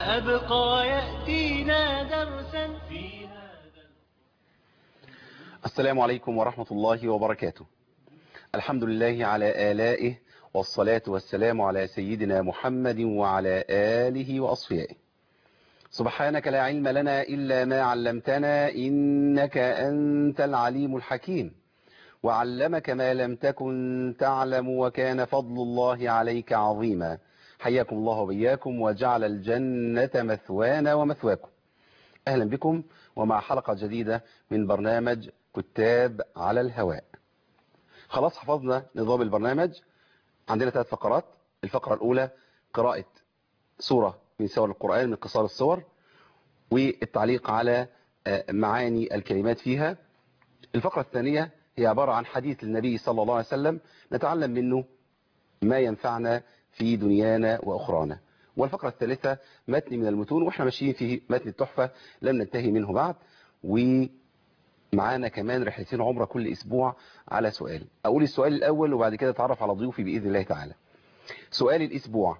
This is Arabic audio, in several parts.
أبقى يأتينا درسا في هذا. السلام عليكم ورحمة الله وبركاته. الحمد لله على آلائه، والصلاة والسلام على سيدنا محمد وعلى آله وأصفيائه. سبحانك لا علم لنا إلا ما علمتنا، إنك أنت العليم الحكيم. وعلمك ما لم تكن تعلم، وكان فضل الله عليك عظيما. حياكم الله وبياكم، وجعل الجنة مثوانا ومثواكم. أهلا بكم ومع حلقة جديدة من برنامج كتاب على الهواء. خلاص حفظنا نظام البرنامج. عندنا 3 فقرات. الفقرة الأولى قراءة سورة من سور القرآن من قصار السور، والتعليق على معاني الكلمات فيها. الفقرة الثانية هي عبارة عن حديث للنبي صلى الله عليه وسلم نتعلم منه ما ينفعنا في دنيانا وأخرانا. والفقرة الثالثة متن من المتون، واحنا ماشيين في متن التحفة لم ننتهي منه بعد. ومعانا كمان رحلتين عمرة كل أسبوع على سؤال. أقول السؤال الأول وبعد كده أتعرف على ضيوفي بإذن الله تعالى. سؤال الأسبوع: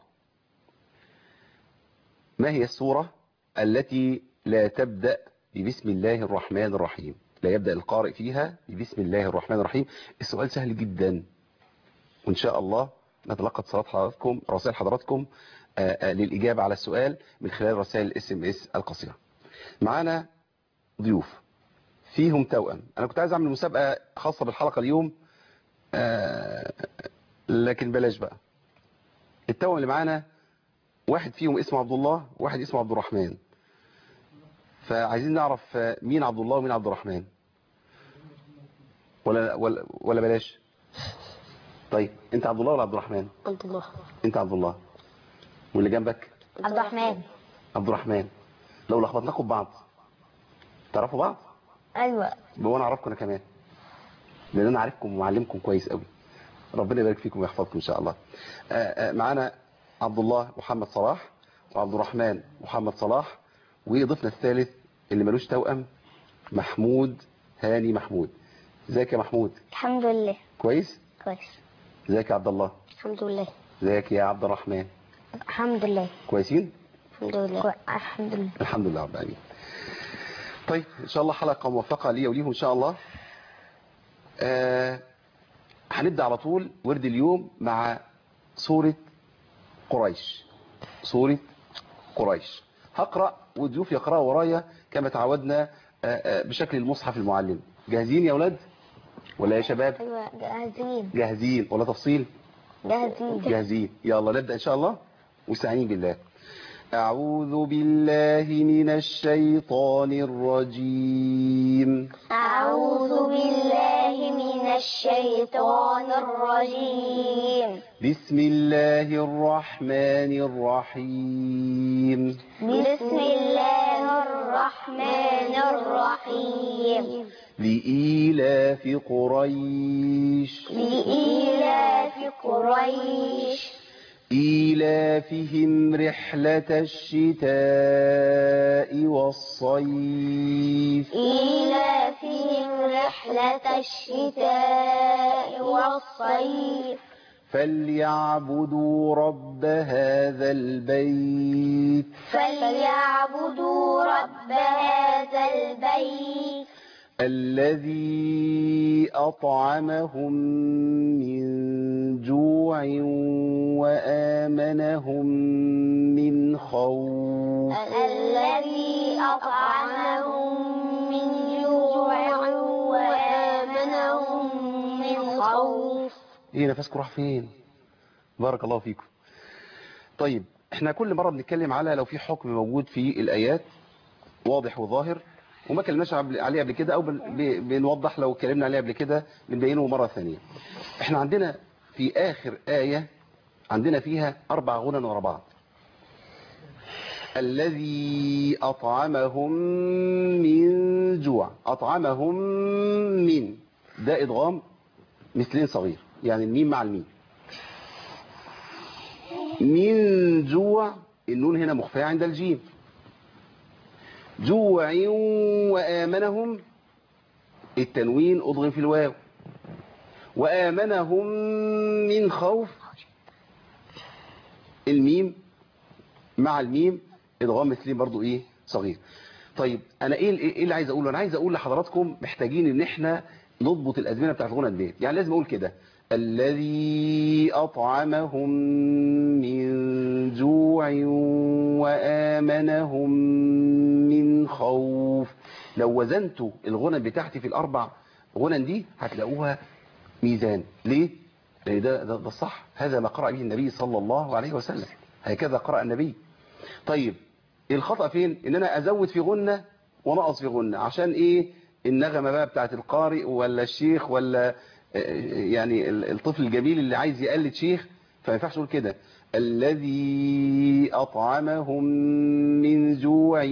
ما هي السورة التي لا تبدأ ببسم الله الرحمن الرحيم؟ لا يبدأ القارئ فيها ببسم الله الرحمن الرحيم. السؤال سهل جدا، وإن شاء الله نتلقى اتصالات حضراتكم، رسائل حضراتكم للإجابة على السؤال من خلال رسائل SMS القصيرة. معانا ضيوف فيهم توأم. أنا كنت عايز أعمل مسابقة خاصة بالحلقة اليوم، لكن بلاش بقى. التوأم اللي معانا واحد فيهم اسمه عبد الله، واحد اسمه عبد الرحمن. فعايزين نعرف مين عبد الله ومين عبد الرحمن، ولا بلاش. طيب انت عبد الله ولا عبد الرحمن؟ عبد الله. انت عبد الله. واللي جنبك؟ عبد الرحمن. عبد الرحمن. لو لخبطناكم ببعض تعرفوا بعض؟ ايوه. وانا اعرفكم انا كمان، لان انا عارفكم ومعلمكم كويس قوي. ربنا يبارك فيكم ويحفظكم ان شاء الله. معانا عبد الله محمد صلاح، وعبد الرحمن محمد صلاح، وضيفنا الثالث اللي ملوش توأم محمود هاني محمود. ازيك يا محمود؟ الحمد لله. كويس. ازيك يا عبد الله؟ الحمد لله. ازيك يا عبد الرحمن؟ الحمد لله. كويسين. الحمد لله. الحمد لله. الحمد لله رب العالمين. طيب ان شاء الله حلقة موفقة لي وليهم ان شاء الله. هنبدأ على طول ورد اليوم مع سورة قريش. سورة قريش هقرأ والضيوف يقرأوا ورايا كما تعودنا بشكل المصحف المعلم. جاهزين يا أولاد ولا يا شباب؟ ايوه جاهزين. جاهزين ولا تفصيل؟ جاهزين. يلا نبدأ إن شاء الله واستعينين بالله. أعوذ بالله من الشيطان الرجيم. أعوذ بالله من الشيطان الرجيم. بسم الله الرحمن الرحيم. بسم الله الرحمن الرحيم. لإيلاف قريش. لإيلاف قريش. إيلافهم رحلة الشتاء والصيف. إيلافهم رحلة الشتاء والصيف. فليعبدوا رب هذا البيت. فليعبدوا رب هذا البيت. الذي أطعمهم من جوع وآمنهم من خوف. الذي أطعمهم من جوع وآمنهم من خوف. ايه نفسكم راح فين؟ بارك الله فيكم. طيب احنا كل مرة بنتكلم على لو في حكم موجود في الآيات واضح وظاهر وما كلمناش عليه قبل كده، او بنوضح لو اتكلمنا عليه قبل كده بنبينه مرة ثانية. احنا عندنا في آخر آية عندنا فيها 4 غنى ورا بعض. الذي أطعمهم من جوع. أطعمهم من ده إدغام مثلين صغير، يعني الميم مع الميم. من جوع النون هنا مخفية عند الجيم. جوع وآمنهم التنوين أضغم في الواو. وآمنهم من خوف الميم مع الميم ادغام مثلين برضو ايه صغير. طيب انا ايه اللي عايز اقوله؟ انا عايز اقول لحضراتكم محتاجين ان احنا نضبط الازمنه بتاعت الغنى ديت. يعني لازم اقول كده الذي اطعمهم من جوع وامنهم من خوف. لو وزنتوا الغنى بتاعتي في الاربع غنى دي هتلاقوها ميزان. ليه؟ لان ده الصح، هذا ما قرأ به النبي صلى الله عليه وسلم، هكذا قرأ النبي. طيب الخطأ فين؟ ان انا ازود في غنة ونقص في غنة. عشان ايه؟ النغمة بقى بتاعت القارئ ولا الشيخ ولا يعني الطفل الجميل اللي عايز يقلد شيخ، فما ينفعش اقول كده الذي اطعمهم من جوع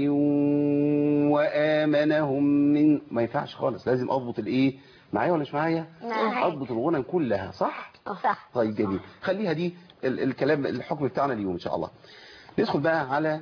وامنهم من، ما ينفعش خالص. لازم اضبط الايه معايا ولا مش معايا؟ معاك. اضبط الغنى كلها صح. صح. طيب جميل، خليها دي الكلام الحكم بتاعنا اليوم ان شاء الله. ندخل بقى على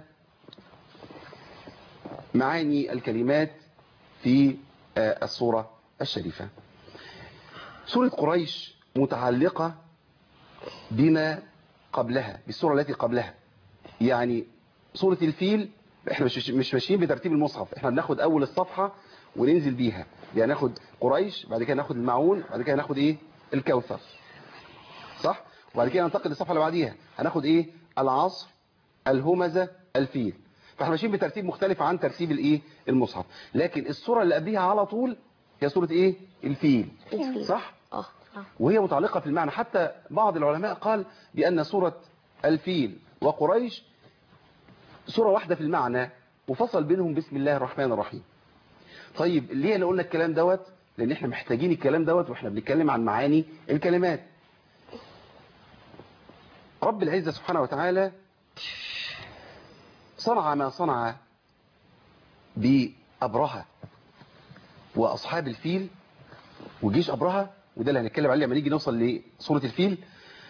معاني الكلمات في السورة الشريفة. سورة قريش متعلقة بما قبلها، بالسورة التي قبلها. يعني سورة الفيل احنا مش ماشيين بترتيب المصحف، احنا بناخد اول الصفحة وننزل بيها. يعني ناخد قريش، بعد كده ناخد المعون، بعد كده ناخد ايه الكوثر صح، وبعد كده ننتقل للصفحة اللي بعديها هناخد ايه العصر، الهمزة، الفيل. فاحنا ماشيين بترتيب مختلف عن ترتيب الايه المصحف. لكن السورة اللي قبليها على طول هي سورة ايه الفيل صح. وهي متعلقة في المعنى. حتى بعض العلماء قال بأن سورة الفيل وقريش سورة واحدة في المعنى، وفصل بينهم بسم الله الرحمن الرحيم. طيب ليه انا قلنا الكلام دوت؟ لان احنا محتاجين الكلام دوت واحنا بنتكلم عن معاني الكلمات. رب العزة سبحانه وتعالى صنع ما صنع بأبرهة وأصحاب الفيل وجيش أبرهة، وده اللي هنتكلم عليه لما نيجي نوصل لسورة الفيل،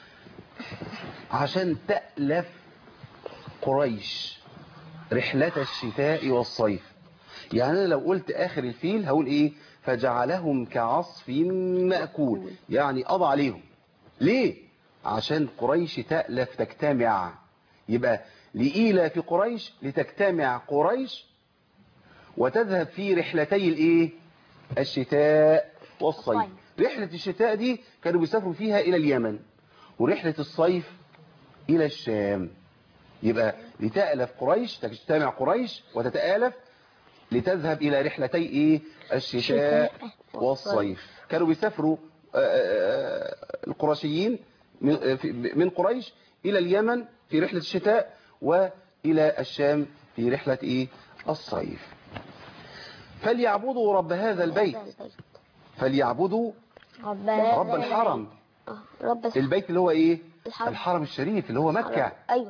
عشان تألف قريش رحلة الشتاء والصيف. يعني أنا لو قلت آخر الفيل هقول إيه؟ فجعلهم كعصف مأكول، يعني قضى عليهم. ليه؟ عشان قريش تألف تجتمع. يبقى لإيلاف قريش، لتجتمع قريش وتذهب في رحلتي الايه الشتاء والصيف. رحلة الشتاء دي كانوا بيسافروا فيها إلى اليمن، ورحلة الصيف إلى الشام. يبقى لتألف قريش، تجتمع قريش وتتآلف لتذهب إلى رحلتي إيه الشتاء والصيف. كانوا بيسافروا القرشيين من قريش إلى اليمن في رحلة الشتاء، وإلى الشام في رحلة إيه الصيف. فليعبدوا رب هذا البيت، فليعبدوا رب الحرم. البيت اللي هو إيه الحرم الشريف اللي هو مكة. أيوة.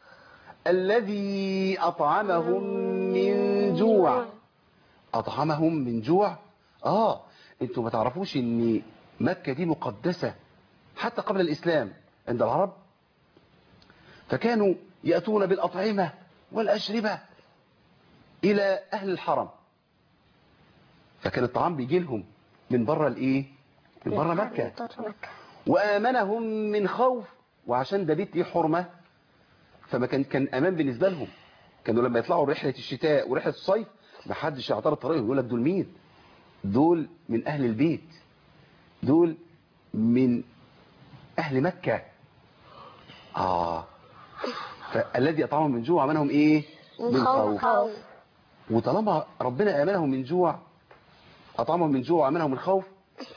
الذي أطعمهم من جوع. أطعمهم من جوع. انتوا ما تعرفوش ان مكة دي مقدسة حتى قبل الإسلام عند العرب، فكانوا يأتون بالأطعمة والأشربة إلى أهل الحرم، فكان الطعام بيجي لهم من بره الإيه من بره مكة. وآمنهم من خوف، وعشان ده بيت ليه حرمة فما كان أمان بالنسبة لهم. كانوا لما يطلعوا رحلة الشتاء ورحلة الصيف ما حدش يعترض طريقهم، يقول لك دول مين؟ دول من أهل البيت، دول من أهل مكة. فالذي أطعمهم من جوع وآمنهم إيه من خوف. وطالما ربنا آمنهم من جوع، أطعمهم من جوع وآمنهم من خوف،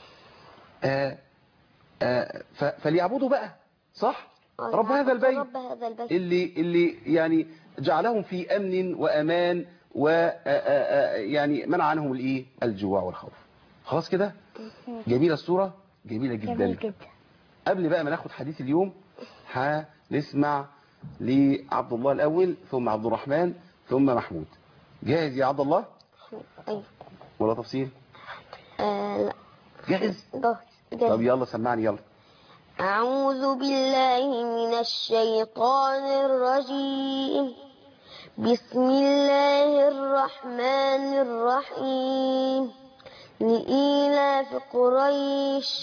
فليعبدوا بقى صح رب هذا البيت اللي يعني جعلهم في أمن وأمان، ويعني منع عنهم الايه الجوع والخوف. خلاص كده. جميلة الصورة، جميلة جدا. قبل بقى ما ناخد حديث اليوم هنسمع لعبد الله الأول، ثم عبد الرحمن، ثم محمود. جاهز يا عبد الله؟ أيوة. ولا تفصيل؟ لا. جاهز؟ طب يلا سمعني يلا. أعوذ بالله من الشيطان الرجيم. بسم الله الرحمن الرحيم. لإيلاف قريش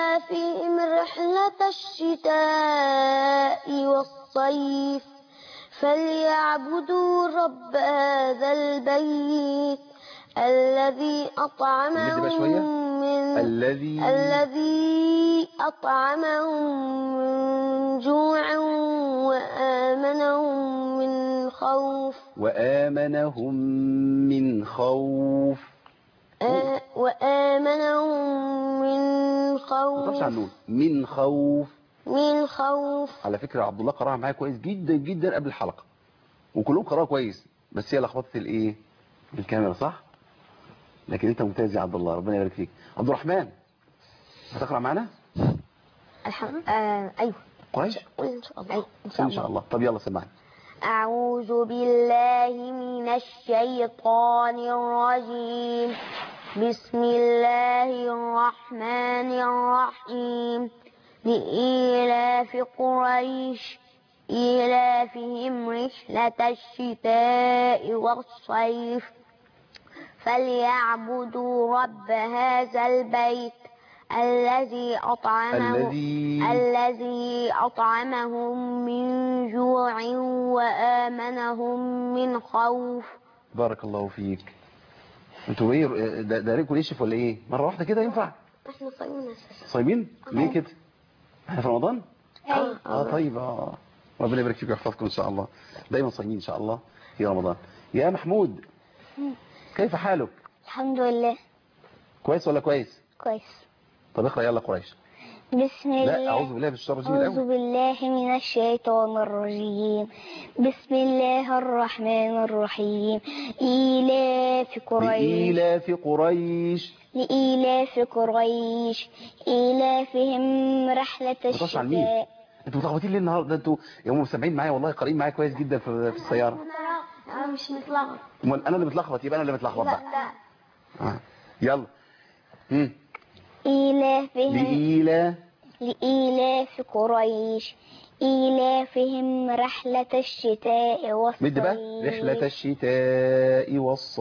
إيلافهم رحلة الشتاء والصيف فليعبدوا رب هذا البيت الذي مد بقى أطعمهم شوية. من الذي أطعمهم من جوع وآمنهم من خوف وآمنهم من خوف. وآمنهم من ما تقفش على خوف النون. من خوف. على فكرة عبد الله قراها معايا كويس جدا جدا قبل الحلقة، وكلهم قراها كويس، بس هي لخبطت الايه، الكاميرا، صح؟ لكن انت ممتاز يا عبد الله، ربنا يبارك فيك. عبد الرحمن هتقرا معانا؟ أيوه كويس إن شاء الله. ان شاء الله. طب يلا سمعني. أعوذ بالله من الشيطان الرجيم. بسم الله الرحمن الرحيم. لإيلاف قريش إيلافهم رحلة الشتاء والصيف فليعبدوا رب هذا البيت الذي أطعمهم من جوع وآمنهم من خوف. بارك الله فيك. انتوا ايه ده ريكوا يشف ولا ايه؟ مرة واحدة كده ينفع؟ احنا صايمين اساسا. صايمين؟ ليه كده؟ احنا في رمضان؟ ايوه. طيب ربنا يبارك فيكم ويحفظكم ان شاء الله. دايما صايمين ان شاء الله في رمضان. يا محمود كيف حالك؟ الحمد لله كويس ولا كويس؟ كويس. طب اقرا يلا قريش. بسم الله. لا اعوذ بالله من الشيطان الرجيم أعوذ الاول. بالله من الشيطان الرجيم. بسم الله الرحمن الرحيم. إيلاف قريش لإيلاف قريش إيلافهم رحلة الشتاء. انتوا متلخبطين ليه النهارده؟ انتوا يوم سامعين معايا والله، قارئين معايا كويس جدا في السياره. أنا مش متلخبط. امال انا اللي متلخبط؟ يبقى انا اللي متلخبط بقى. لا. يلا. إيلافهم لإيلاف قريش إيلافهم رحلة الشتاء والصيف. مد بقى. رحلة الشتاء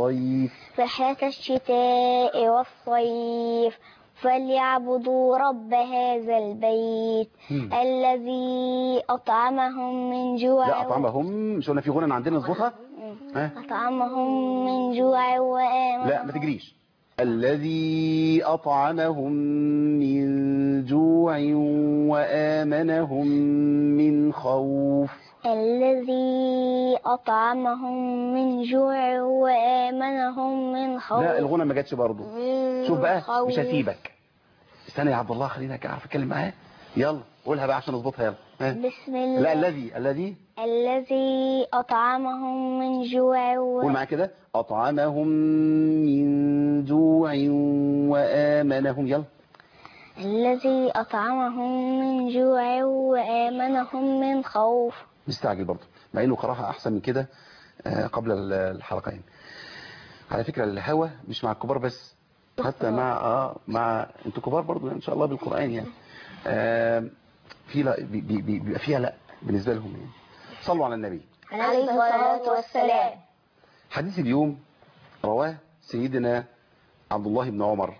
والصيف فليعبدوا رب هذا البيت الذي أطعمهم من جوع. لا أطعمهم مش قلنا في غنى عندنا نظبطها؟ أطعمهم من جوع وآمنهم. لا ما تجريش. الذي أطعمهم من جوع وآمنهم من خوف. الذي أطعمهم من جوع وآمنهم من خوف. لا الغنى ما جاتش برضه. شوف بقى مش هسيبك. استنى يا عبد الله خلينا اعرف اتكلم معاه. يلا قولها بقى عشان نظبطها. يلا. بسم الله. لا الذي أطعمهم من جوع قول معايا كده. أطعمهم من جوع وآمنهم. يلا. الذي أطعمهم من جوع وآمنهم من خوف. مستعجل برضه مع انه قراها احسن من كده قبل الحلقين. على فكرة الهوا مش مع الكبار بس، حتى مع انتوا كبار برضه ان شاء الله بالقرآن يعني. في لا بيبقى فيها لا بالنسبة لهم يعني. صلوا على النبي عليه الصلاة والسلام. حديث اليوم رواه سيدنا عبد الله بن عمر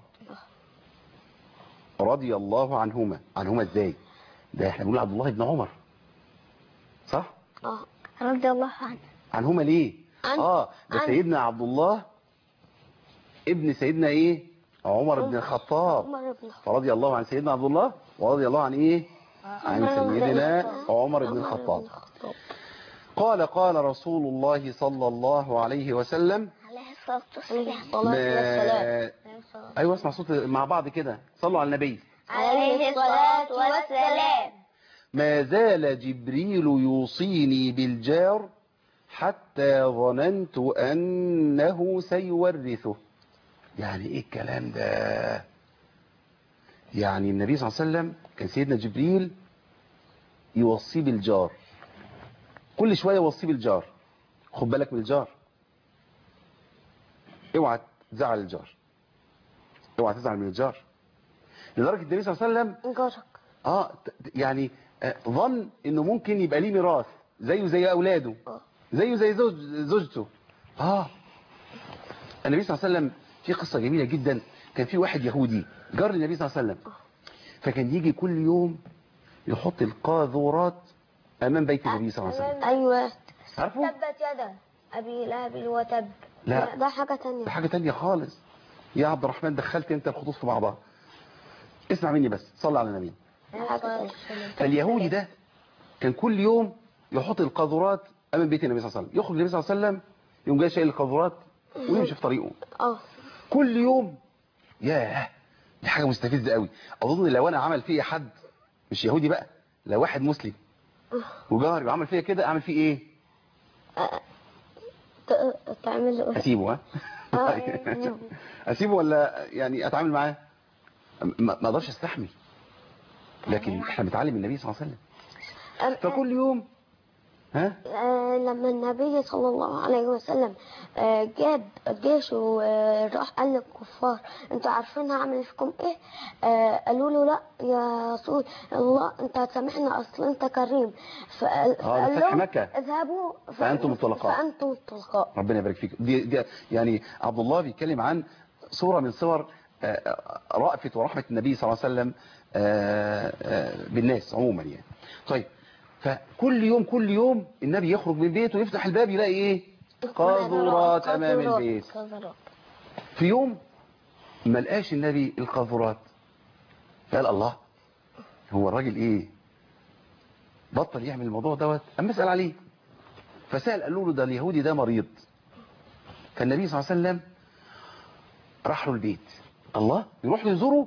رضي الله عنهما ازاي؟ ده احنا بنقول عبد الله بن عمر صح؟ رضي الله عنهما ليه؟ ده سيدنا عبد الله ابن سيدنا ايه؟ عمر بن الخطاب. فرضي الله عن سيدنا عبد الله ورضي الله عن ايه؟ عن سيدنا عمر بن الخطاب. قال رسول الله صلى الله عليه وسلم عليه الصلاة والسلام. ايوه اسمع صوت مع بعض كده. صلوا على النبي عليه الصلاة والسلام. ما زال جبريل يوصيني بالجار حتى ظننت أنه سيورثه. يعني ايه الكلام ده؟ يعني النبي صلى الله عليه وسلم كان سيدنا جبريل يوصيه بالجار، كل شوية يوصيه بالجار. خد بالك من الجار، اوعى تزعل الجار، اوعى تزعل من الجار. لدرجة النبي صلى الله عليه وسلم جارك يعني ظن انه ممكن يبقى ليه ميراث زيه زي اولاده، زيه زي زوجته. النبي صلى الله عليه وسلم في قصة جميلة جدا. كان في واحد يهودي جار للنبي صلى الله عليه وسلم، فكان يجي كل يوم يحط القاذورات امام بيت النبي صلى الله عليه وسلم. ايوه عارفه؟ تبت يدا أبي لهب وتب. لا ده حاجة تانية. ده حاجة تانية خالص. يا عبد الرحمن دخلت انت الخطوط في بعضها. اسمع مني بس، صلي على النبي. حاجة تانية. فاليهودي ده كان كل يوم يحط القاذورات امام بيت النبي صلى الله عليه وسلم، يخرج النبي صلى الله عليه وسلم يقوم جاي شايل القاذورات ويمشي في طريقه كل يوم. ياه، دي حاجة مستفزة قوي. اظن لو انا عمل فيا حد مش يهودي بقى، لو واحد مسلم وجاري وعمل فيا كده اعمل فيه ايه؟ تعمل له اسيبه؟ ها اسيبه ولا يعني اتعامل معاه؟ ما اقدرش استحمل. لكن احنا بنتعلم النبي صلى الله عليه وسلم. فكل يوم ها لما النبي صلى الله عليه وسلم جاب الجيش وراح قال للكفار انتوا عارفين هعمل فيكم ايه؟ قالوا له لا يا رسول الله انت هتسامحنا اصل انت كريم. فقال فتح لهم مكة اذهبوا فأنتم الطلقاء. ربنا يبارك فيك. دي يعني عبد الله بيتكلم عن صورة من صور رأفة ورحمة النبي صلى الله عليه وسلم بالناس عموما يعني. طيب، فكل يوم كل يوم النبي يخرج من بيته ويفتح الباب يلاقي ايه؟ قاذورات امام البيت. في يوم ما لقاش النبي القاذورات، قال الله، هو الراجل ايه بطل يعمل الموضوع دوت؟ اما اسال عليه. فسال، قالوا له ده اليهودي ده مريض. فالنبي صلى الله عليه وسلم راح له البيت. الله، يروح له يزوره؟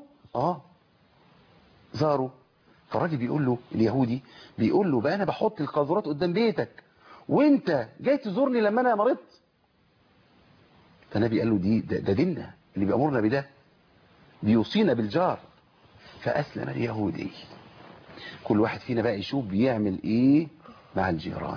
زاره. فالراجل بيقول له، اليهودي بيقول له بقى انا بحط القاذورات قدام بيتك وانت جاي تزورني لما انا مرضت؟ فالنبي قال له ده ديننا اللي بيأمرنا بده، بيوصينا بالجار. فأسلم اليهودي. كل واحد فينا بقى يشوف بيعمل ايه مع الجيران.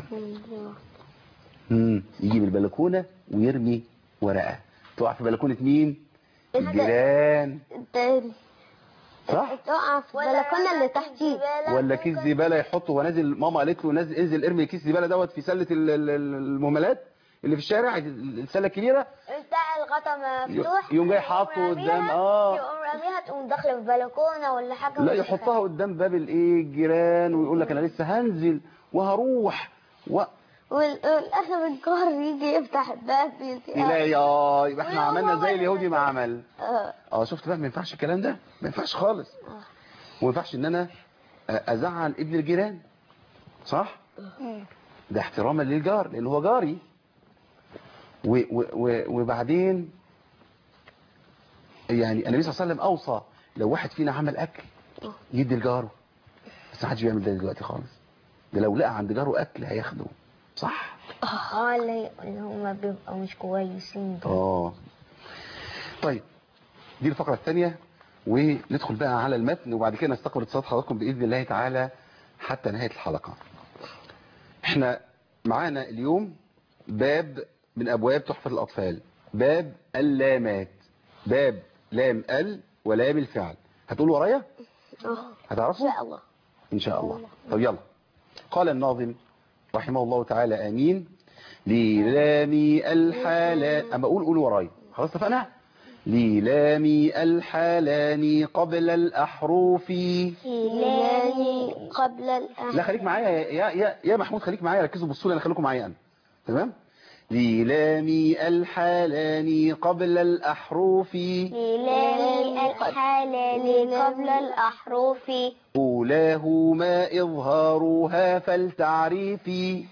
يجي من البلكونة ويرمي ورقة تقع في بلكونة مين؟ الجيران. صح؟ تقع في البلكونه اللي تحتيه. ولا كيس زباله يحطه ونازل، ماما قالت له نازل انزل ارمي كيس زباله دوت في سله المهملات اللي في الشارع، السله الكبيره بتاع الغطا مفتوح، يقوم جاي حاطه قدام يقوم راميها تقوم داخله في البلكونه ولا حاجه. لا، يحطها قدام باب الايه الجيران ويقول لك انا لسه هنزل وهروح والاخر الجار يجي يفتح الباب يلاقي يبقى احنا عملنا زي اليهودي ما عمل. شفت بقى؟ ما ينفعش الكلام ده، ما ينفعش خالص. وما ينفعش ان انا ازعل ابن الجيران، صح؟ ده احتراما للجار لان هو جاري. وبعدين يعني النبي صلى الله عليه وسلم اوصى لو واحد فينا عمل اكل يدي لجاره، بس ما حدش بيعمل ده دلوقتي خالص. ده لو لقى عند جاره اكل هياخده، صح؟ اللي هم بيبقوا مش كويسين. طيب، دي الفقرة الثانية، وندخل بقى على المتن وبعد كده نستقبل اتصالات حضراتكم بإذن الله تعالى حتى نهاية الحلقة. احنا معانا اليوم باب من أبواب تحفة الأطفال، باب اللامات، باب لام ال ولام الفعل. هتقولوا ورايا؟ هتعرفوا؟ إن شاء الله. إن شاء الله. طب يلا. قال الناظم رحمه الله تعالى آمين. للامي الحالان، أما قولوا ورايا، خلاص اتفقنا؟ للامي الحالان قبل الأحرف. لامي قبل الأحرف. لا خليك معايا يا محمود، خليك معايا، ركزوا بصوا لي، انا خليكم معايا انا. تمام؟ للامي الحالان قبل الأحرف. للامي الحالان قبل الأحرف. أولاهما إظهارها فلتعريفي.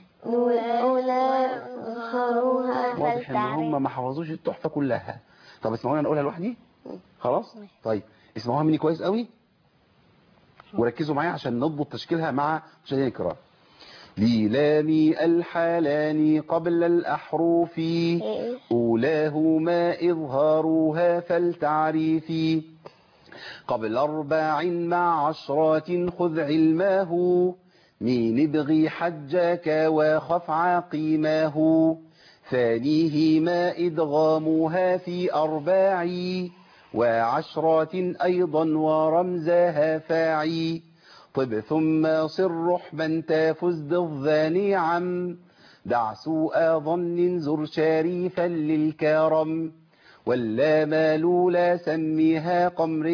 واضح ان هم ما حفظوش التحفة كلها. طب اسمعوني انا اقولها لوحدي. خلاص؟ طيب اسمعوها مني كويس قوي وركزوا معايا عشان نضبط تشكيلها مع مشاهدينا الكرام. للامي الحالان قبل الأحرف. أولاهما إظهارها فلتعريفي. قبل 4 مع 10 خذ علماه. مين ابغي حجك وخف عقيماه. ثانيهما إدغامها في 4 و10 أيضا ورمزها فاعي. طب ثم صر رحبا تفز بالظاني عم. دع سوء ظن زر شريفا للكرم. واللام الأولى سميها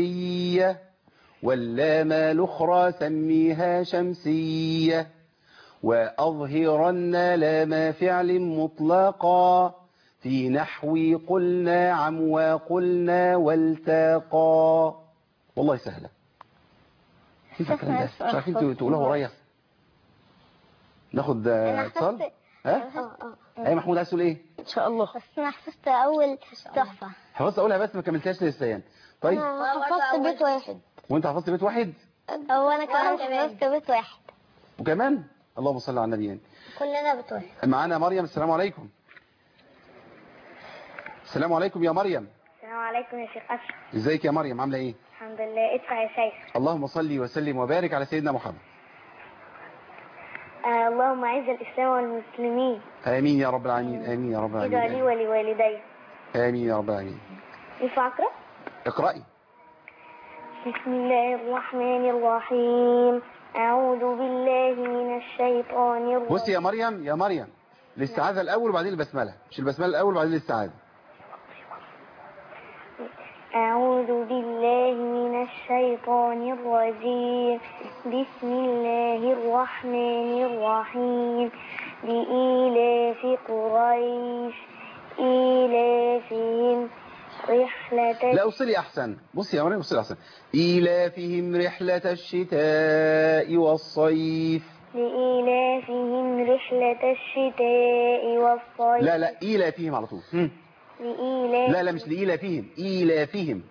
قمرية. واللام الأخرى سميها شمسية. وأظهرن لام فعل مطلقا في نحو قلنا عم وقلنا والتاقا. والله سهلة. كيف الكلام ده؟ مش عارفين تقولوها ورايا؟ ناخد اتصال؟ ها؟ ايه محمود عايز تقول ايه؟ ان شاء الله. بس انا حفظت اول تحفة. حفظت اقولها بس ما كملتهاش لسه يعني. طيب أنا حفظت بيت واحد. وانت حفظت بيت واحد هو انا كمان حفظت بيت واحد. وكمان اللهم صل على النبي يعني. كلنا بيت واحد. معانا مريم. السلام عليكم. السلام عليكم يا مريم. السلام عليكم يا شيخ أشرف. ازيك يا مريم عامله ايه؟ الحمد لله. ادفع يا شيخ. اللهم صل وسلم وبارك على سيدنا محمد. اللهم اعز الاسلام والمسلمين. امين يا رب العالمين. امين يا رب ادعو لي العالمين. ولوالدي. امين يا رب العالمين. ينفع اقرا؟ اقرأي. بسم الله الرحمن الرحيم. اعوذ بالله من الشيطان الرجيم. بصي يا مريم يا مريم، الاستعاذة الأول وبعدين البسملة، مش البسملة الأول وبعدين الاستعاذة. أعوذ بالله من الشيطان الرجيم. بسم الله الرحمن الرحيم. لإيلاف قريش إيلافهم رحلة. لا أوصلي أحسن. بصي يا مريم أوصلي أحسن. إيلافهم رحلة الشتاء والصيف. لإيلافهم رحلة الشتاء والصيف. لا لا إيلافهم على طول. لإيلاف. لا مش لإيلافهم، إيلافهم.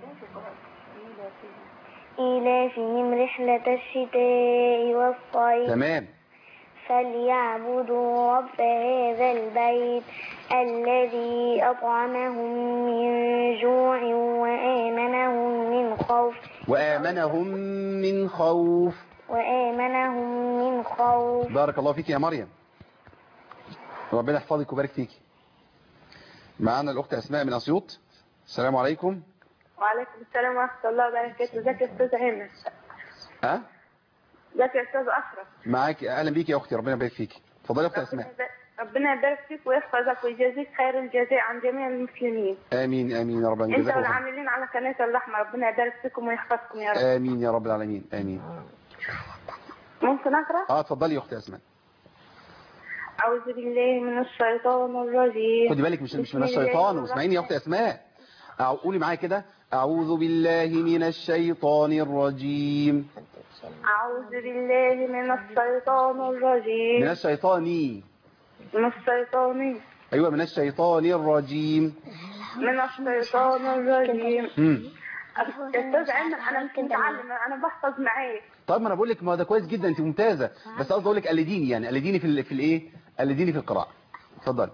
إيلافهم رحلة الشتاء والصيف. تمام. فليعبدوا رب هذا البيت الذي أطعمهم من جوع وآمنهم من خوف. وآمنهم من خوف. وآمنهم من خوف. بارك الله فيك يا مريم، ربنا يحفظك ويبارك فيك. معانا الأخت أسماء من أسيوط. السلام عليكم. وعليكم السلام ورحمة الله وبركاته. ازيك يا أستاذ هنا؟ ها؟ ازيك يا أستاذ أشرف؟ معاك. أهلا بيك يا أختي، ربنا يبارك فيك. اتفضلي يا أخت أسماء. ربنا يبارك فيك ويحفظك ويجازيك خير الجزاء عن جميع المسلمين. آمين آمين يا رب. أنت والعاملين على قناة الرحمة، ربنا يبارك فيكم ويحفظكم يا رب. آمين يا رب العالمين. آمين. ممكن أقرأ؟ اتفضلي يا أخت أسماء. أعوذ بالله من الشيطان الرجيم. خدي بالك مش من الشيطان، واسمعيني يا أخت أسماء. قولي معايا كده. أعوذ بالله من الشيطان الرجيم. أعوذ بالله من الشيطان الرجيم. من الشيطان. من الشيطان. أيوة من الشيطان الرجيم. من الشيطان الرجيم. أستاذ عمر أنا مش متعلمة، أنا بحفظ معاك. طيب ما أنا بقول لك ما ده كويس جدا، أنت ممتازة، بس قصدي أقول لك قلديني، يعني قلديني في الإيه؟ قلديني في القراءة. اتفضلي.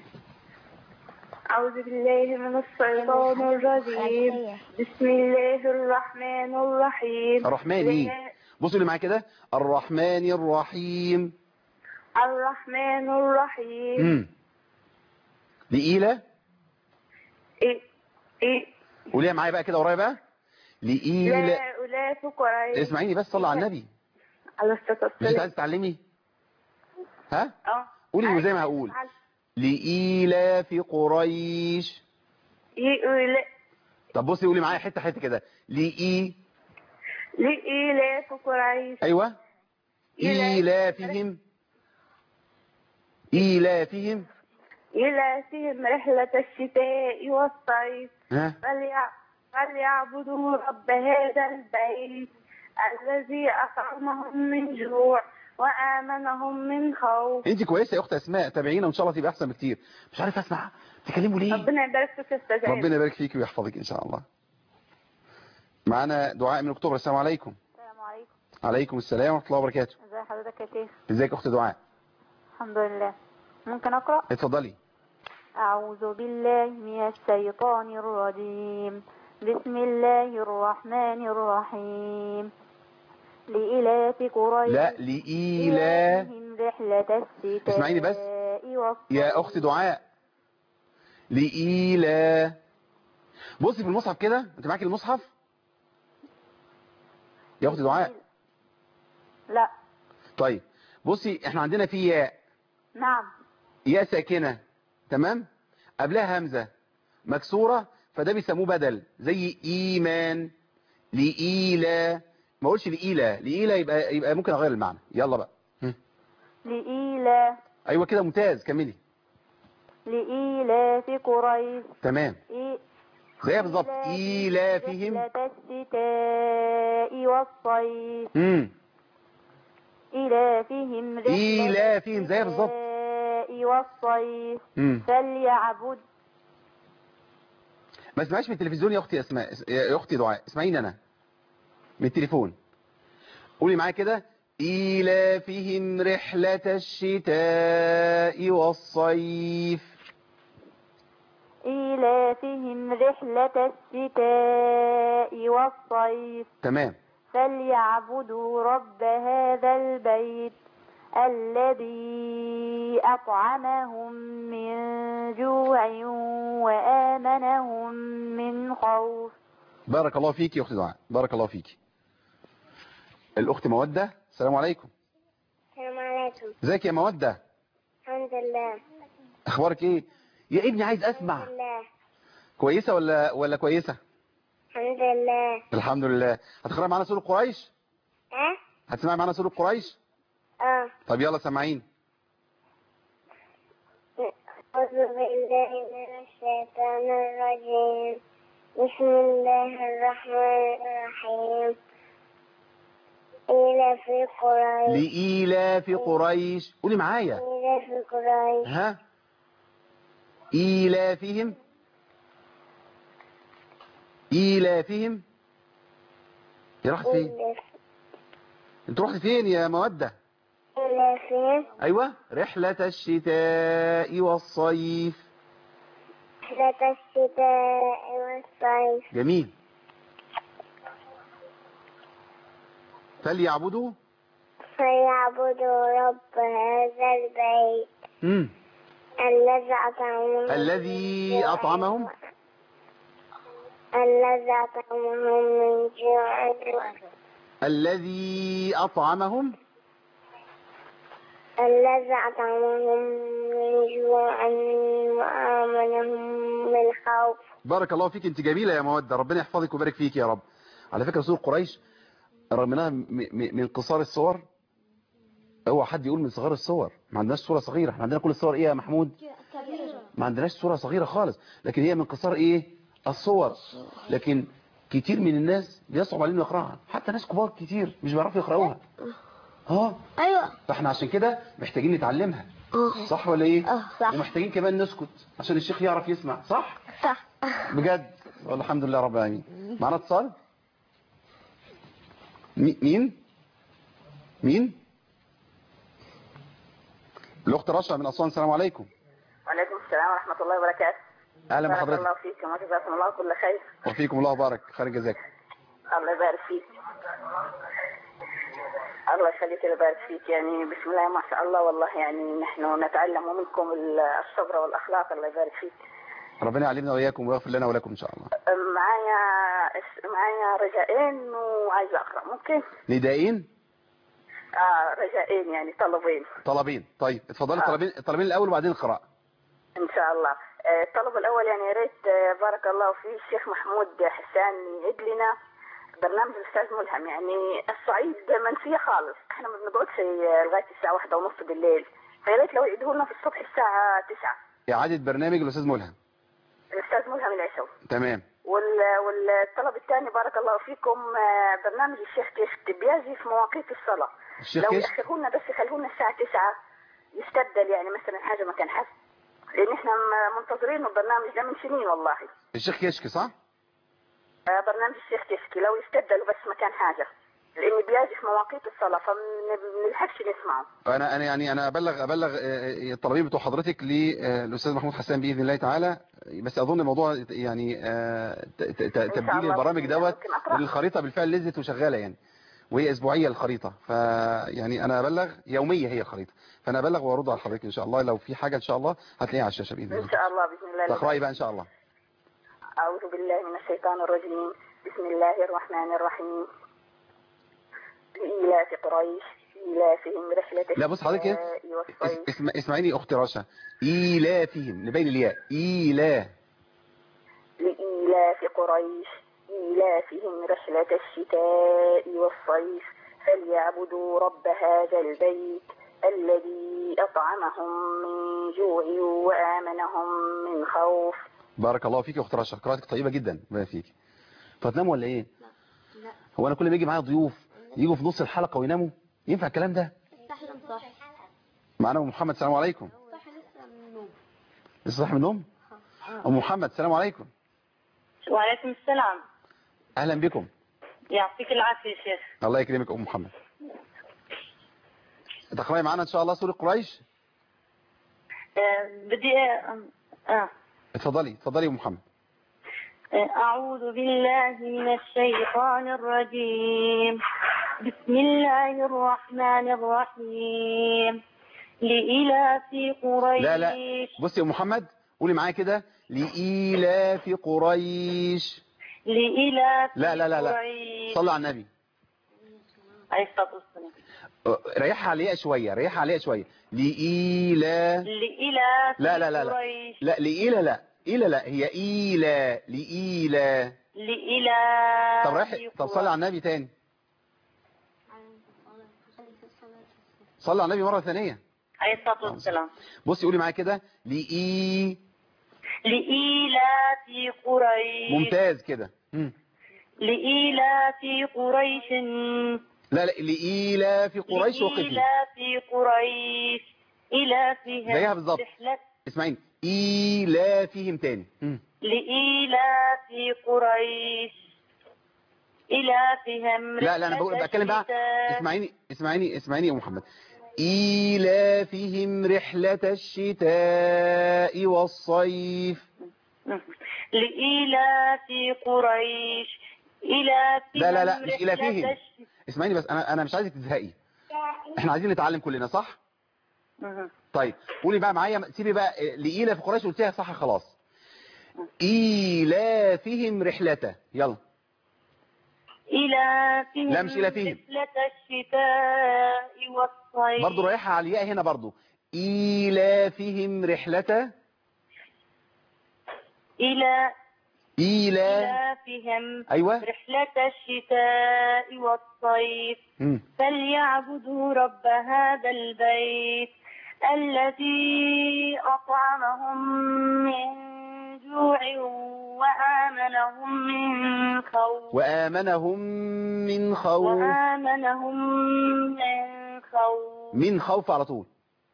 أعوذ بالله من الشيطان الرجيم. بسم الله الرحمن الرحيم. الرحمن إيه؟ بصوا اللي معايا كده. الرحمن الرحيم. الرحمن الرحيم. لإيلة. إيه قوليها معايا بقى كده ورايا بقى. لإيلة. لا ألاف قريش. اسمعيني بس، صلي على النبي. على الصلاة مش انت والسلام. عايز تتعلمي؟ ها؟ قولي زي ما هقول. لإيلاف قريش. طب بصي قولي معايا حتة حتة كده. لإيلاف قريش. أيوة. إيلافهم. إيلافهم رحلة الشتاء والصيف. فليعبدوا رب هذا البيت الذي أطعمهم من جوع وآمنهم من خوف. انت كويسة يا أخت أسماء، تابعينا وإن شاء الله تبقى أحسن بكتير. مش عارف أسمع تكلموا ليه. ربنا يبارك فيك يا أستاذ. ربنا يبارك فيك ويحفظك إن شاء الله. معانا دعاء من أكتوبر. السلام عليكم. السلام عليكم. عليكم السلام ورحمة الله وبركاته. ازي حضرتك يا شيخ؟ ازيك أخت دعاء؟ الحمد لله. ممكن أقرأ؟ اتفضلي. أعوذ بالله من الشيطان الرجيم. بسم الله الرحمن الرحيم. لإيلاف قريش. لا لإيلاف. رحلة الشتاء. اسمعيني بس يا أخت دعاء. لإيلاف. بصي في المصحف كده، انت معاكي المصحف يا أخت دعاء؟ لا. طيب بصي احنا عندنا في ياء. نعم. ياء ساكنة تمام، قبلها همزة مكسورة، فده بيسموه بدل، زي إيمان. لإيلا. ما اقولش لإيلا، لإيلا يبقى ممكن اغير المعنى. يلا بقى. لإيلاف ايوه كده ممتاز، كملي. لإيلاف قريش تمام زيها بالظبط. إيلافهم. رحلة الشتاء والصيف امم إيلافهم رحلة إيلافهم زيها بالظبط. الشتاء والصيف امم فليعبد. ما اسمعيش من التلفزيون يا اختي اسماء، يا اختي دعاء، اسمعيني انا من التليفون. قولي معايا كده: إيلافهم رحلة الشتاء والصيف. إيلافهم رحلة الشتاء والصيف تمام. فليعبدوا رب هذا البيت الذي أطعمهم من جوع وآمنهم من خوف. بارك الله فيك يا اختي دعاء، بارك الله فيك. الاخت مودة، السلام عليكم. السلام عليكم. ازيك يا مودة؟ الحمد لله. اخبارك ايه يا ابني؟ عايز اسمع. الحمد لله. كويسة ولا كويسة؟ الحمد لله. الحمد لله. هتقرأ معانا سورة قريش؟ ها؟ هتسمعي معانا سورة قريش؟ طب يلا سامعين. أعوذ بالله من الشيطان الرجيم. بسم الله الرحمن الرحيم. إيلاف قريش. لإيلاف قريش. قولي معايا. إيلاف قريش. ها؟ إيلافهم. إيلافهم. يا رحت فين؟ انت رحت فين يا مودة؟ إيلافهم ايوه، رحلة الشتاء والصيف. رحلة الشتاء والصيف جميل. فليعبدوا فليعبدوا رب هذا البيت الذي أطعمهم الذي أطعمهم الذي أطعمهم من جوع الذي أطعمهم الذي أطعمهم من جوع وآمنهم من خوف. بارك الله فيك، انت جميلة يا مودة، ربنا يحفظك ويبارك فيك يا رب. على فكرة سورة قريش رغم انها من قصار الصور، هو حد يقول من صغار الصور؟ ما عندناش سورة صغيرة، احنا عندنا كل الصور ايه يا محمود؟ كبيرة. ما عندناش سورة صغيرة خالص، لكن هي من قصار ايه؟ الصور. لكن كتير من الناس بيصعب عليهم يقرأها، حتى ناس كبار كتير مش بيعرفوا يقرأوها. ايوه فاحنا عشان كده محتاجين نتعلمها. صح ولا ايه؟ صح. ومحتاجين كمان نسكت عشان الشيخ يعرف يسمع. صح صح بجد والله. الحمد لله رب العالمين. معنا اتصال. مين الاخت رشا من اسوان. السلام عليكم. وعليكم السلام ورحمة الله وبركاته. اهلا بارك بحضرتك. الله فيكم وجزاكم الله كل خير. وفيكم الله بارك خير جزاك. الله يبارك فيك. الله يخليك ويبارك فيك. يعني بسم الله ما شاء الله، والله يعني نحن نتعلم منكم الصبر والأخلاق. الله يبارك فيك. ربنا يعلمنا وإياكم ويغفر لنا ولكم إن شاء الله. معايا رجائين وعايزة أقرأ، ممكن؟ ندائين؟ رجائين يعني طلبين. طيب اتفضلي. الطلبين الأول وبعدين القراءة إن شاء الله. الطلب الأول يعني يا ريت بارك الله فيه الشيخ محمود حسان يعيد لنا برنامج الأستاذ ملهم. يعني الصعيد منسية خالص، احنا ما بنقعدش لغاية الساعة 1:30 بالليل، فيا ريت لو يعيدوه لنا في الصبح الساعة 9. إعادة برنامج الأستاذ ملهم. الأستاذ ملهم العشوي. تمام. والطلب الثاني بارك الله فيكم برنامج الشيخ كشك بيجي في مواقيت الصلاة. لو يأخروا لنا بس يخلوه لنا الساعة 9 يستبدل، يعني مثلا حاجة مكان حد، لأن احنا منتظرين البرنامج ده من سنين والله. الشيخ كشك صح؟ برنامج الشيخ كشكي لو يستبدلوا بس مكان حاجة، لأن بيجي في مواقيت الصلاة فما بنلحقش نسمعه. أنا أبلغ الطلبين بتوع حضرتك للأستاذ محمود حسان بإذن الله تعالى. بس أظن الموضوع يعني تبديل البرامج دوت الخريطة بالفعل نزلت وشغالة يعني، وهي أسبوعية الخريطة، فيعني أنا أبلغ يومية هي الخريطة، فأنا أبلغ وأرد على حضرتك إن شاء الله. لو في حاجة إن شاء الله هتلاقيها على الشاشة بإذن الله. إن شاء الله بإذن الله. تقرأي بقى إن شاء الله. أعوذ بالله من الشيطان الرجيم. بسم الله الرحمن الرحيم. لإيلاف قريش إيلافهم رحلة لا بص حضرتك اسمعيني أختي رشا. إيلافهم نبين الياء. لإيلاف قريش إيلافهم رحلة الشتاء والصيف فليعبدوا رب هذا البيت الذي أطعمهم من جوع وآمنهم من خوف. بارك الله فيك يا اخت رشا، قراءتك طيبه جدا. بارك فيك. فتنام ولا ايه؟ لا. هو انا كل ما يجي معايا ضيوف يجوا في نص الحلقه ويناموا؟ ينفع الكلام ده؟ صح. معانا ام محمد، السلام عليكم. صح، لسه من النوم. لسه صاحي من النوم؟ ام محمد السلام عليكم. وعليكم السلام. اهلا بكم. يعطيك العافية يا شيخ. الله يكرمك ام محمد. تقرأي معانا ان شاء الله سورة قريش. بدي اتفضلي اتفضلي يا ام محمد. أعوذ بالله من الشيطان الرجيم. بسم الله الرحمن الرحيم. لإلاف قريش. لا بصي يا ام محمد، قولي معايا كده، لإيلاف قريش. لإلاف لا قريش. صلي على النبي عليه الصلاة والسلام. ريحها عليها شويه، ريحها عليها شويه. لإيلاف. لإلاف قريش. لا لإيلا لا إيلا لا، هي إيلا لإيلا. لإلاف. طب ريحي، طب صلي على النبي تاني، صلي على النبي مرة ثانية. عليه الصلاة والسلام. بصي قولي معايا كده، لإيلاف قريش. ممتاز كده. لإيلاف قريش. لا لإيلاف قريش وقفي. لإيلاف قريش إلافهم زيها بالظبط. اسمعين، إيلافهم تاني. لإيلاف قريش إلافهم. لا انا بتكلم بقى، اسمعيني يا محمد. إيلافهم رحلة الشتاء والصيف. لإيلاف قريش إلافهم. لا مش إيلافهم. اسمعيني بس، انا مش عايزك تزهقي، احنا عايزين نتعلم كلنا صح؟ طيب قولي بقى معايا، سيبي بقى لإيلاف قريش قلتيها صح خلاص. إيلافهم رحلة، يلا. إلافهم. لا مش إيلافهم، رحلة الشتاء والصيف. برضو رايحة على الياء هنا برضو. إيلافهم رحلة. إلافهم. أيوة. رحلة الشتاء والصيف. فليعبدوا رب هذا البيت الذي أطعمهم من جوع وآمنهم من خوف. من خوف على طول.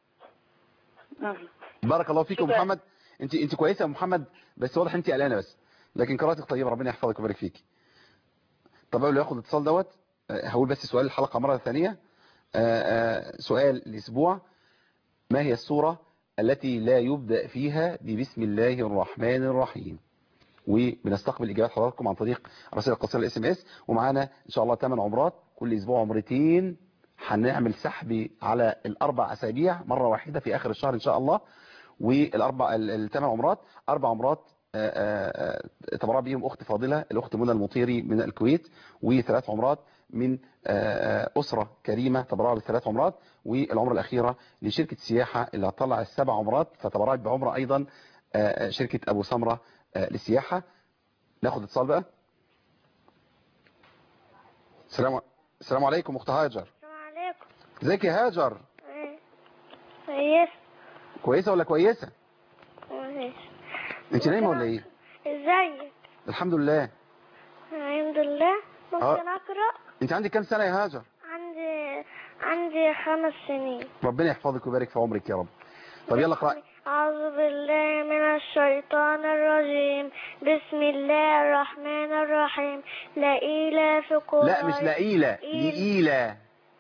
بارك الله فيك يا محمد. انت كويسه يا محمد، بس واضح انت قلقانه بس، لكن قراءتك طيبه، ربنا يحفظك ويبارك فيك. طب قبل ما ياخد الاتصال دوت، هقول بس سؤال الحلقه مره ثانيه. سؤال الاسبوع: ما هي السوره التي لا يبدا فيها ببسم الله الرحمن الرحيم؟ وبنستقبل اجابات حضراتكم عن طريق رسائل قصيره SMS. ومعانا ان شاء الله 8 عمرات، كل اسبوع عمرتين. هنعمل سحب على الاربع اسابيع مره واحده في اخر الشهر ان شاء الله. ال8 عمرات 4 عمرات تبرع بيهم اخت فاضله الاخت منى المطيري من الكويت، و3 عمرات من اسره كريمه تبرع ب3 عمرات، والعمره الاخيره لشركه سياحه اللي هتطلع ال7 عمرات فتبرعت بعمره ايضا شركه ابو سمره للسياحه. ناخد اتصال بقى. السلام عليكم اخت هاجر. السلام عليكم. ازيك يا هاجر؟ كويس. كويسه ولا كويسه؟ كويس. انت نايمه ولا ايه؟ ازيك؟ الحمد لله. الحمد لله. ممكن اقرا؟ انت عندك كام سنه يا هاجر؟ عندي 5 سنين. ربنا يحفظك ويبارك في عمرك يا رب. طب يلا اقرأ. أعوذ بالله من الشيطان الرجيم. بسم الله الرحمن الرحيم. لإيلاف قريش. لا مش لإيلا، لإيلا.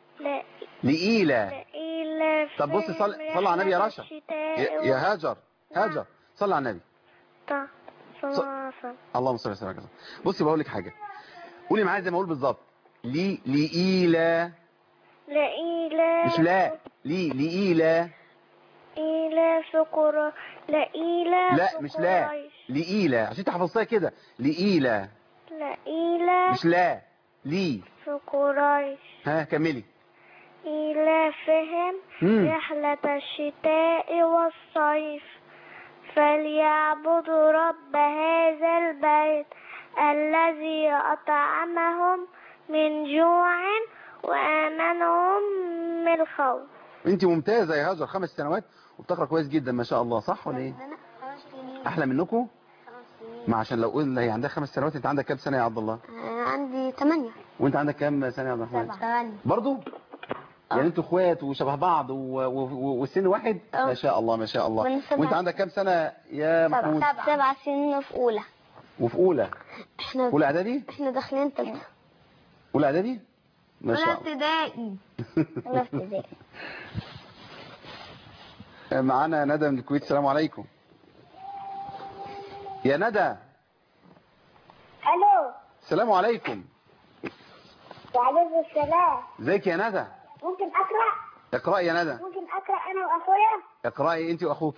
لإيلاف. طب بصي صلي على النبي يا رشا. يا هاجر صلي على النبي. طب اللهم صل وسلم على سيدنا. بصي بقول لك حاجه، قولي معايا زي ما اقول بالظبط. لإيلا. مش لا، لإيلا. إيلاف قريش. لا مش لا، لإيلا عشان تحفظيها كده. لإيلا. مش لا، لي في قريش. ها كملي. إيلافهم رحلة الشتاء والصيف فليعبدوا رب هذا البيت الذي أطعمهم من جوع وآمنهم من خوف. انت ممتازة يا هاجر، 5 سنوات وبتقرأ كويس جدا ما شاء الله، صح ولا ايه؟ احلى منكم؟ ما عشان لو قلنا هي عندها 5 سنوات، انت عندك كام سنة يا عبد الله؟ عندي 8. وانت عندك كام سنة يا عبد الرحمن؟ 8 برضو؟ يعني انتوا اخوات وشبه بعض والسن واحد؟ ما شاء الله ما شاء الله. وانت عندك كام سنة يا محمود؟ 7 سنين في أولى. وفي أولى؟ أولى إعدادي؟ احنا داخلين 3. أولى إعدادي؟ ما شاء الله. ابتدائي. أولى ابتدائي. معانا ندى من الكويت. السلام عليكم. يا ندى. الو. السلام عليكم. وعليكم السلام. ازيك يا ندى؟ ممكن اقرا؟ اقرأي يا ندى. ممكن اقرا انا واخويا؟ اقرأي انت واخوك.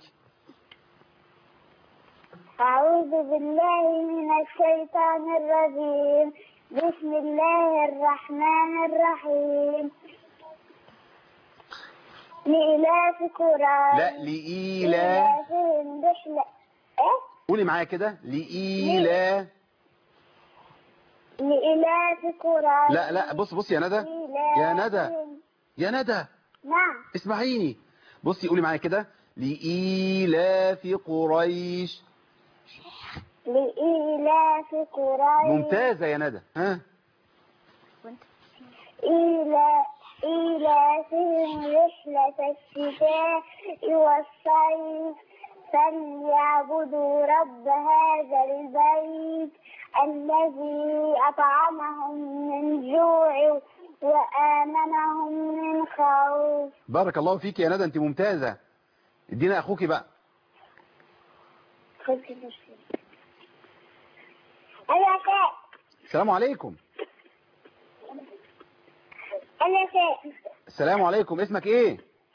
اعوذ بالله من الشيطان الرجيم. بسم الله الرحمن الرحيم. لإلاف قريش. لا لإيلا. رحلة. ايه؟ قولي معايا كده، لإيلا. لإلاف قريش. لا بص يا ندى. يا ندى. يا ندى. نعم. اسمعيني. بصي قولي معايا كده، لإيلاف قريش. لإلاف قريش. ممتازة يا ندى. ها. إيلافهم رحلة الشتاء والصيف فليعبدوا رب هذا البيت الذي أطعمهم من جوع وآمنهم من خوف. بارك الله فيك يا ندى، انت ممتازة. ادينا اخوكي بقى. السلام عليكم. السلام عليكم. اسمك ايه؟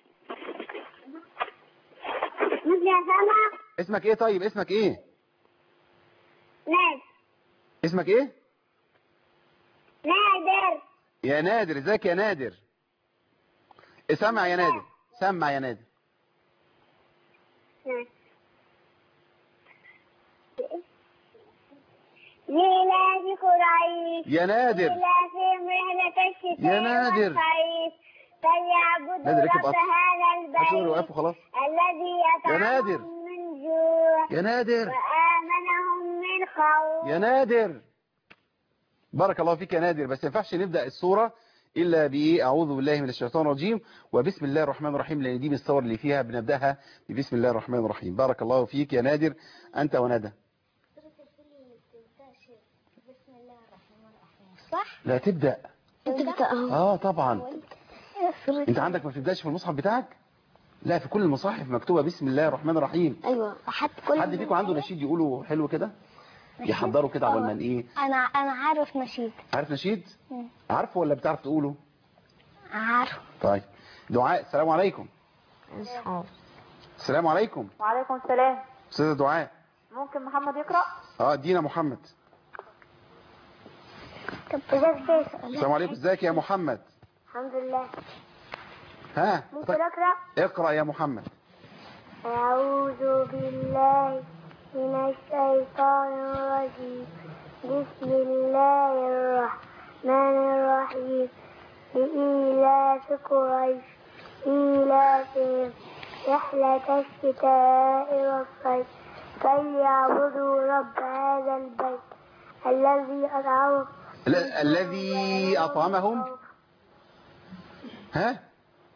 اسمك ايه؟ طيب اسمك ايه؟ نادر. اسمك ايه؟ نادر. يا نادر. ازيك يا نادر؟ اسمع يا نادر. سمع يا نادر. لإلاف قريش. يا نادر. لإلافهم رحلة الشتاء يا نادر. والصيف فليعبدوا نادر رب هذا البيت الذي أطعمهم من جوع يا نادر. وآمنهم من خوف. يا نادر. بارك الله فيك يا نادر. بس ما ينفعش نبدأ السورة إلا بإيه؟ أعوذ بالله من الشيطان الرجيم وبسم الله الرحمن الرحيم، لأن دي من الصور اللي فيها بنبدأها ببسم الله الرحمن الرحيم. بارك الله فيك يا نادر أنت وندى. صح؟ لا تبدأ. تبدأ. طبعا. انت عندك ما بتبدأش في المصحف بتاعك؟ لا، في كل المصاحف مكتوبة بسم الله الرحمن الرحيم. ايوه. حد فيكم عنده نشيد يقوله حلو كده؟ يحضروا كده عقبال ما ايه؟ انا عارف نشيد. عارف نشيد؟ عارفه ولا بتعرف تقوله؟ عارف. طيب. دعاء. السلام عليكم. السلام عليكم. وعليكم السلام. استاذة دعاء. ممكن محمد يقرأ؟ دينا محمد. السلام عليكم. ازيك يا محمد؟ الحمد لله. ها ممكن أقرأ؟ اقرأ يا محمد. أعوذ بالله من الشيطان الرجيم. بسم الله الرحمن الرحيم. لإيلاف قريش إيلافهم رحلة الشتاء والصيف فليعبدوا رب هذا البيت الذي أطعمهم الذي أطعمهم. ها؟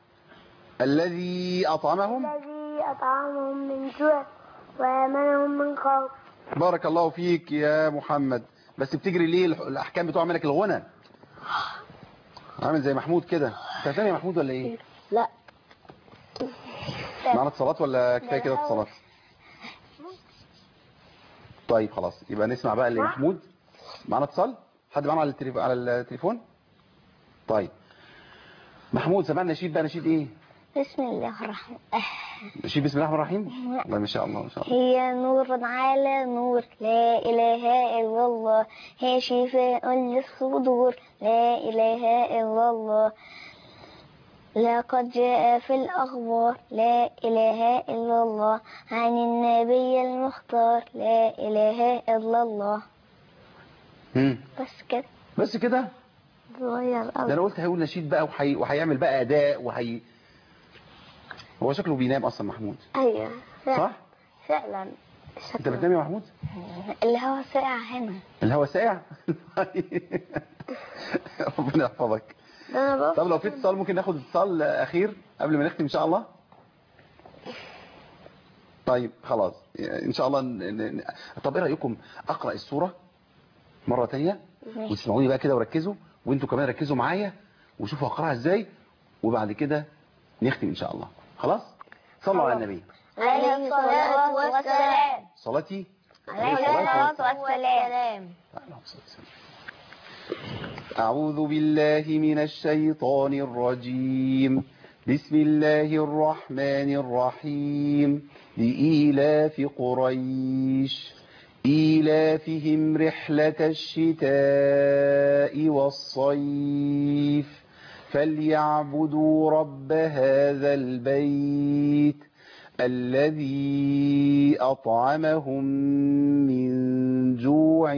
الذي أطعمهم من جوع وآمنهم من خوف. بارك الله فيك يا محمد. بس بتجري ليه؟ الأحكام بتوع عملك الغنى عامل زي محمود كده. انت تاني يا محمود ولا ايه؟ لا. معنا اتصالات ولا كفايه كده اتصالات؟ طيب خلاص يبقى نسمع بقى اللي محمود. معنا اتصال؟ حد معنا على التليفون؟ طيب محمود سمعنا نشيد بقى. نشيد ايه؟ بسم الله الرحمن نشيد بسم الله الرحمن الرحيم. والله ما شاء الله ما شاء الله. هي نور على نور لا إله إلا الله، هي شفاء للصدور لا إله إلا الله، لقد جاء في الأخبار لا إله إلا الله، عن النبي المختار لا إله إلا الله. بس كده. بس كده؟ صغير ده قوي. انا قلت هيقول نشيد بقى وهيعمل بقى اداء هو شكله بينام اصلا محمود. ايوه صح؟ فعلا. انت بتنام يا محمود؟ الهوا ساقع هنا. الهوا ساقع. ربنا يحفظك. طب لو في اتصال ممكن ناخد اتصال اخير قبل ما نختم ان شاء الله. طيب خلاص ان شاء الله طب ايه رايكم اقرا السوره مره ثانيه وتسمعوني بقى كده وركزوا، وانتوا كمان ركزوا معايا وشوفوا هقراها ازاي، وبعد كده نختم ان شاء الله. خلاص؟ صلوا على النبي عليه الصلاة والسلام. صلاتي عليه الصلاة والسلام. أعوذ بالله من الشيطان الرجيم. بسم الله الرحمن الرحيم. لإيلاف قريش إيلافهم رحلة الشتاء والصيف فليعبدوا رب هذا البيت الذي أطعمهم من جوع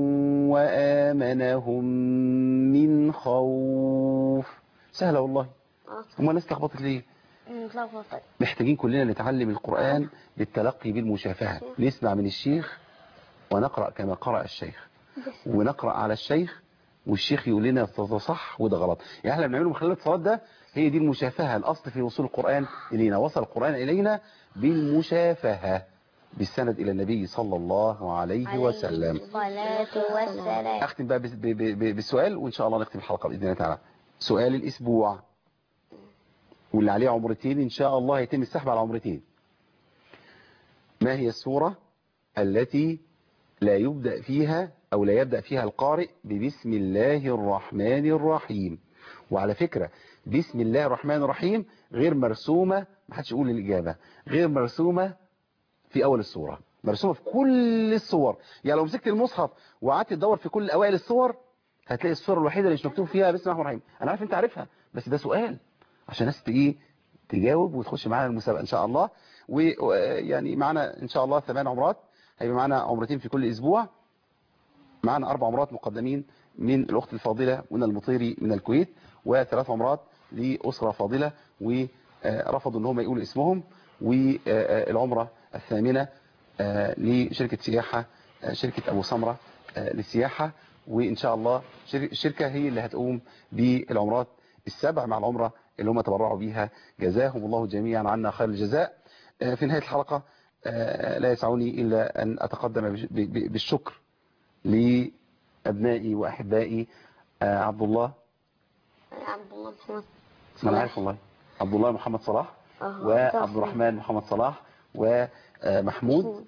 وآمنهم من خوف. سهلة والله. هم الناس لخبطت ليه؟ محتاجين كلنا نتعلم القرآن بالتلقي بالمشافهة، نسمع من الشيخ ونقرأ كما قرأ الشيخ، ونقرأ على الشيخ والشيخ يقول لنا ده صح وده غلط. يعني احنا بنعمله من خلال الصلاة ده، هي دي المشافهة الأصل في وصول القرآن إلينا. وصل القرآن إلينا بالمشافهة بالسند إلى النبي صلى الله عليه وسلم. أختم بقى بالسؤال وإن شاء الله نختم الحلقة بإذن الله تعالى. سؤال الأسبوع واللي عليه عمرتين إن شاء الله يتم السحب على عمرتين. ما هي السورة التي لا يبدأ فيها أو لا يبدأ فيها القارئ ببسم الله الرحمن الرحيم؟ وعلى فكرة بسم الله الرحمن الرحيم غير مرسومة، ما حدش يقول الإجابة، غير مرسومة في أول السورة، مرسومة في كل الصور. يعني لو مسكت المصحف وقعدت تدور في كل أوائل الصور هتلاقي الصورة الوحيدة اللي مش مكتوب فيها بسم الله الرحمن الرحيم. أنا عارف أنت عارفها بس ده سؤال عشان الناس تجاوب وتخش معانا المسابقة إن شاء الله. ويعني معنا إن شاء الله 8 عمرات، هيبقى معنا عمرتين في كل أسبوع. معنا 4 عمرات مقدمين من الأخت الفاضلة من المطيري من الكويت، و3 عمرات لأسرة فاضلة ورفضوا ان هم يقولوا اسمهم، والعمرة الثامنة لشركة سياحة شركة أبو سمرة للسياحة. وإن شاء الله الشركة هي اللي هتقوم بالعمرات ال7 مع العمرة اللي هم تبرعوا بيها. جزاهم الله جميعا عنا خير الجزاء. في نهاية الحلقة لا يسعني إلا أن أتقدم بالشكر لأبنائي وأحبائي عبد الله محمد صلاح. أنا عارف والله عبد الله محمد صلاح وعبد الرحمن محمد صلاح ومحمود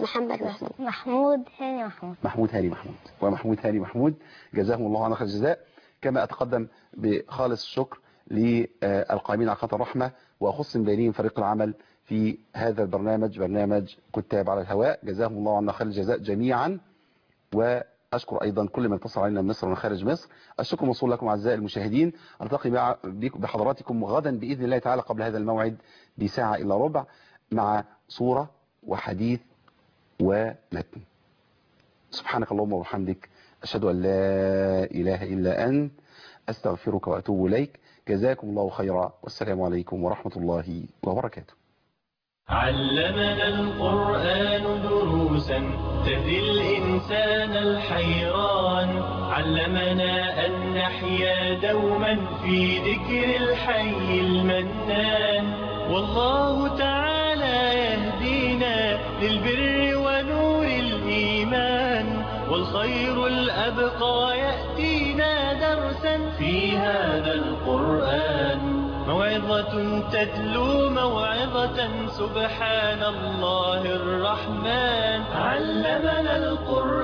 هاني محمود ومحمود هاني محمود. جزاهم الله عنا خير الجزاء. كما أتقدم بخالص الشكر للقائمين على قناة الرحمة، وأخص من بينهم فريق العمل في هذا البرنامج، برنامج كتاب على الهواء. جزاهم الله عنا خير الجزاء جميعا. وأشكر أيضا كل من اتصل علينا من مصر ومن خارج مصر. الشكر موصول لكم أعزائي المشاهدين. ألتقي بحضراتكم غدا بإذن الله تعالى قبل هذا الموعد بساعة إلا ربع مع صورة وحديث ومتن. سبحانك اللهم وبحمدك أشهد أن لا إله إلا أنت أستغفرك وأتوب إليك. جزاكم الله خيرا والسلام عليكم ورحمة الله وبركاته. علمنا القرآن دروسا تهدي الإنسان الحيران، علمنا أن نحيا دوما في ذكر الحي المنان. والله تعالى يهدينا للبر ونور الإيمان، والخير الأبقى يأتينا درسا في هذا القرآن. موعظة تتلو موعظة سبحان الله الرحمن. علمنا القرآن.